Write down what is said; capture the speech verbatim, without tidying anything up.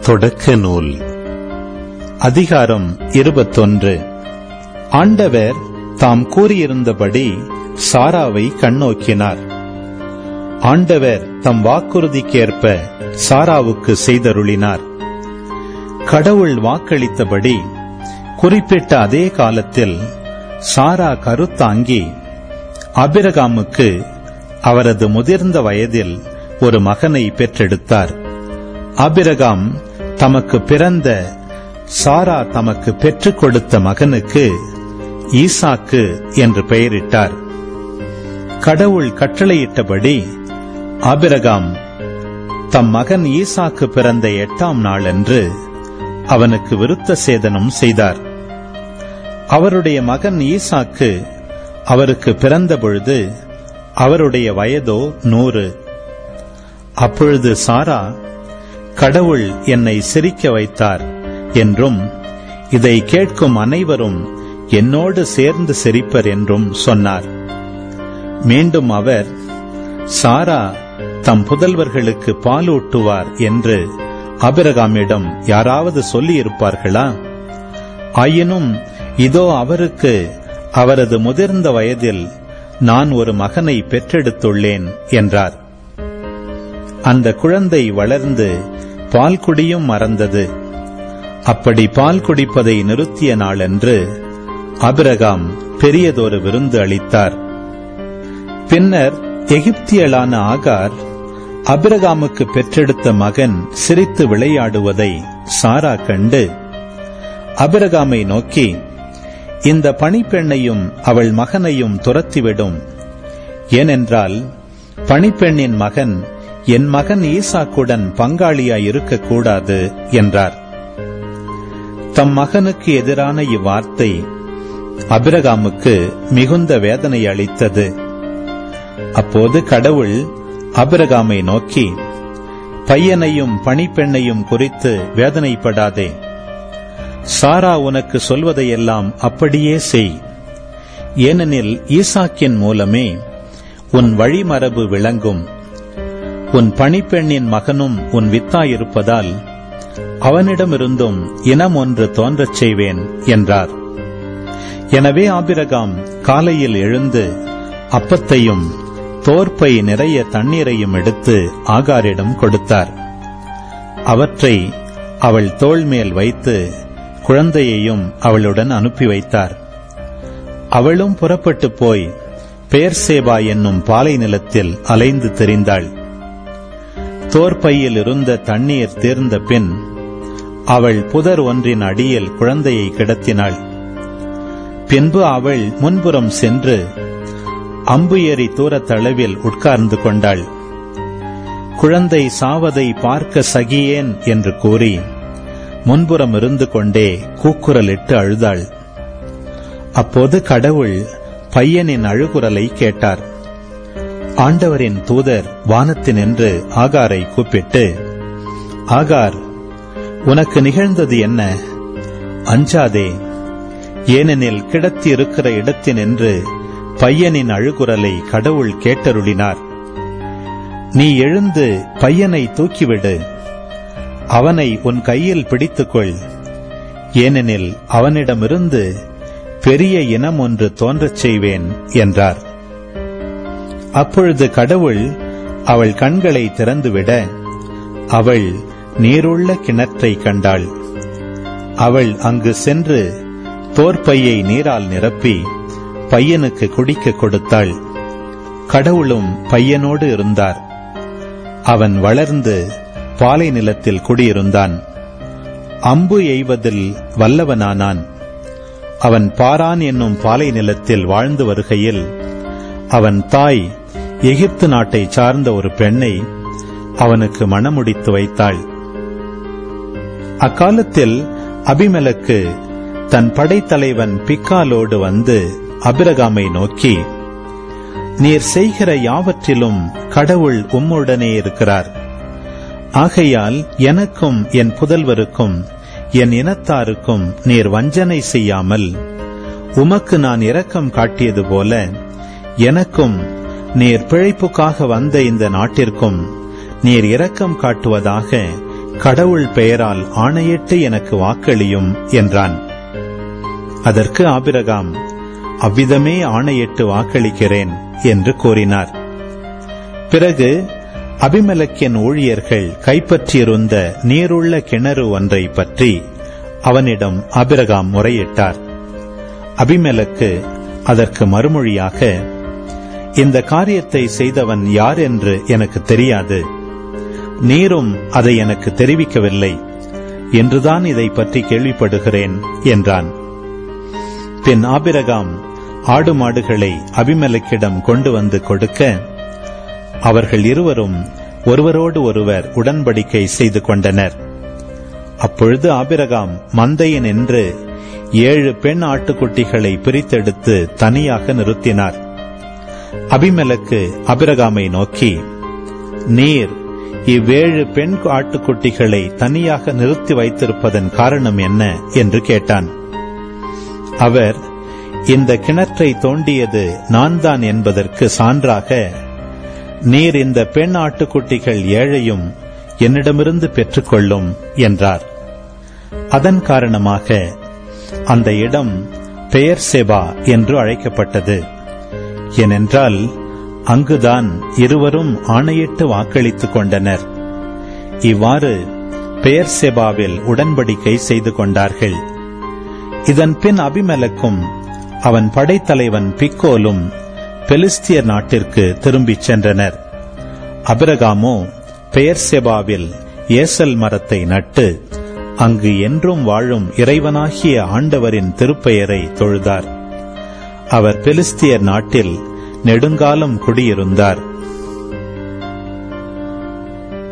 தொடக்க நூல் அதிகாரம் இருபத்தொன்று. ஆண்டவர் தாம் கூறியிருந்தபடி சாராவை கண்ணோக்கினார். ஆண்டவர் தம் வாக்குறுதிக்கேற்ப சாராவுக்கு செய்தருளினார். கடவுள் வாக்களித்தபடி குறிப்பிட்ட அதே காலத்தில் சாரா கருத்தாங்கி ஆபிரகாமுக்கு அவரது முதிர்ந்த வயதில் ஒரு மகனை பெற்றெடுத்தார். ஆபிரகாம் தமக்கு பிறந்த சாரா தமக்கு பெற்றுக் கொடுத்த மகனுக்கு ஈசாக்கு என்று பெயரிட்டார். கடவுள் கட்டளையிட்டபடி ஆபிரகாம் தம் மகன் ஈசாக்கு பிறந்த எட்டாம் நாளன்று அவனுக்கு விருத்த சேதனம் செய்தார். அவருடைய மகன் ஈசாக்கு அவருக்கு பிறந்த பொழுது அவருடைய வயதோ நூறு. அப்பொழுது சாரா, கடவுள் என்னை சிரிக்க வைத்தார் என்றும் இதை கேட்கும் அனைவரும் என்னோடு சேர்ந்து சிரிப்பர் என்றும் சொன்னார். மீண்டும் அவர், சாரா தம் புதல்வர்களுக்கு பாலூட்டுவார் என்று ஆபிரகாமிடம் யாராவது சொல்லியிருப்பார்களா? ஆயினும் இதோ அவருக்கு அவரது முதிர்ந்த வயதில் நான் ஒரு மகனை பெற்றெடுத்துள்ளேன் என்றார். அந்த குழந்தை வளர்ந்து பால் குடியும் மறந்தது. அப்படி பால் குடிப்பதை நிறுத்திய நாளன்று ஆபிரகாம் பெரியதொரு விருந்து அளித்தார். பின்னர் எகிப்தியளான ஆகார் ஆபிரகாமுக்கு பெற்றெடுத்த மகன் சிரித்து விளையாடுவதை சாரா கண்டு ஆபிரகாமை நோக்கி, இந்த பணிப்பெண்ணையும் அவள் மகனையும் துரத்திவிடும். ஏனென்றால் பணிப்பெண்ணின் மகன் என் மகன் ஈசாக்குடன் பங்காளியாய் இருக்கக்கூடாது என்றார். தம் மகனுக்கு எதிரான இவ்வார்த்தை ஆபிரகாமுக்கு மிகுந்த வேதனை அளித்தது. அப்போது கடவுள் ஆபிரகாமை நோக்கி, பையனையும் பணிப்பெண்ணையும் குறித்து வேதனைப்படாதே. சாரா உனக்கு சொல்வதையெல்லாம் அப்படியே செய். ஏனெனில் ஈசாக்கின் மூலமே உன் வழிமரபு விளங்கும். உன் பணிப்பெண்ணின் மகனும் உன் வித்தாயிருப்பதால் அவனிடமிருந்தும் இனம் ஒன்று தோன்றச் செய்வேன் என்றார். எனவே ஆபிரகாம் காலையில் எழுந்து அப்பத்தையும் தோற்பை நிறைய தண்ணீரையும் எடுத்து ஆகாரிடம் கொடுத்தார். அவற்றை அவள் தோள் மேல் வைத்து குழந்தையையும் அவளுடன் அனுப்பி வைத்தார். அவளும் புறப்பட்டு போய் பெயர்சேபா என்னும் பாலை நிலத்தில் அலைந்து திரிந்தாள். தோற்பையில் இருந்த தண்ணீர் தீர்ந்த பின் அவள் புதர் ஒன்றின் அடியில் குழந்தையை கிடத்தினாள். பின்பு அவள் முன்புறம் சென்று அம்பு ஏறி தூரத்தளவில் உட்கார்ந்து கொண்டாள். குழந்தை சாவதை பார்க்க சகியேன் என்று கூறி முன்புறம் இருந்து கொண்டே கூக்குரலிட்டு அழுதாள். அப்போது கடவுள் பையனின் அழுகுரலை கேட்டார். ஆண்டவரின் தூதர் வானத்தினின்று ஆகாரை கூப்பிட்டு, ஆகார், உனக்கு நிகழ்ந்தது என்ன? அஞ்சாதே, ஏனெனில் கிடத்தி இருக்கிற இடத்தினின்று பையனின் அழுகுரலை கடவுள் கேட்டருளினார். நீ எழுந்து பையனை தூக்கிவிடு, அவனை உன் கையில் பிடித்துக்கொள். ஏனெனில் அவனிடமிருந்து பெரிய இனம் ஒன்று தோன்றச் செய்வேன் என்றார். அப்பொழுது கடவுள் அவள் கண்களை திறந்துவிட அவள் நீருள்ள கிணற்றை கண்டாள். அவள் அங்கு சென்று தோற்பையை நீரால் நிரப்பி பையனுக்கு குடிக்க கொடுத்தாள். கடவுளும் பையனோடு இருந்தார். அவன் வளர்ந்து பாலை நிலத்தில் குடியிருந்தான். அம்பு எய்வதில் வல்லவனானான். அவன் பாரான் என்னும் பாலை நிலத்தில் வாழ்ந்து வருகையில் அவன் தாய் எகிப்து நாட்டை சார்ந்த ஒரு பெண்ணை அவனுக்கு மணமுடித்து வைத்தாள். அக்காலத்தில் அபிமெலக்கு தன் படைத்தலைவன் பிக்காலோடு வந்து ஆபிரகாமை நோக்கி, நீர் செய்கிற யாவற்றிலும் கடவுள் உம்முடனே இருக்கிறார். ஆகையால் எனக்கும் என் புதல்வருக்கும் என் இனத்தாருக்கும் நீர் வஞ்சனை செய்யாமல் உமக்கு நான் இரக்கம் காட்டியது போல எனக்கும் நீர் பிழைப்புக்காக வந்த இந்த நாட்டிற்கும் நீர் இரக்கம் காட்டுவதாக கடவுள் பெயரால் ஆணையிட்டு எனக்கு வாக்களியும் என்றான். அதற்கு ஆபிரகாம், அவ்விதமே ஆணையிட்டு வாக்களிக்கிறேன் என்று கூறினார். பிறகு அபிமெலக்கின் ஊழியர்கள் கைப்பற்றியிருந்த நீருள்ள கிணறு ஒன்றை பற்றி அவனிடம் ஆபிரகாம் முறையிட்டார். அபிமெலக்கு அதற்கு மறுமொழியாக, இந்த காரியத்தை செய்தவன் யார் என்று எனக்கு தெரியாது, நீரும் அதை எனக்கு தெரிவிக்கவில்லை, என்றுதான் இதை பற்றி கேள்விப்படுகிறேன் என்றான். பின் ஆபிரகாம் ஆடு மாடுகளை அபிமெலக்கிடம் கொண்டு வந்து கொடுக்க, அவர்கள் இருவரும் ஒருவரோடு ஒருவர் உடன்படிக்கை செய்து கொண்டனர். அப்பொழுது ஆபிரகாம் மந்தையினின்று ஏழு பெண் ஆட்டுக்குட்டிகளை பிரித்தெடுத்து தனியாக நிறுத்தினார். அபிமெலக்கு ஆபிரகாமை நோக்கி, நீர் இவ்வேழு பெண் ஆட்டுக்குட்டிகளை தனியாக நிறுத்தி வைத்திருப்பதன் காரணம் என்ன என்று கேட்டான். அவர், இந்த கிணற்றை தோண்டியது நான் தான் என்பதற்கு சான்றாக நீர் இந்த பெண் ஆட்டுக்குட்டிகள் ஏழையும் என்னிடமிருந்து பெற்றுக்கொள்ளும் என்றார். அதன் காரணமாக அந்த இடம் பெயர்செபா என்று அழைக்கப்பட்டது. ஏனென்றால் அங்குதான் இருவரும் ஆணையிட்டு வாக்களித்துக் கொண்டனர். இவ்வாறு பெயர்செபாவில் உடன்படிக்கை செய்து கொண்டார்கள். இதன் பின் அபிமெலக்கும் அவன் படைத்தலைவன் பிக்கோலும் பெலிஸ்தியர் நாட்டிற்கு திரும்பிச் சென்றனர். ஆபிரகாமோ பெயர்செபாவில் ஏசல் மரத்தை நட்டு அங்கு என்றும் வாழும் இறைவனாகிய ஆண்டவரின் திருப்பெயரை தொழுதார். அவர் பெலிஸ்தியர் நாட்டில் நெடுங்காலம் குடியிருந்தார்.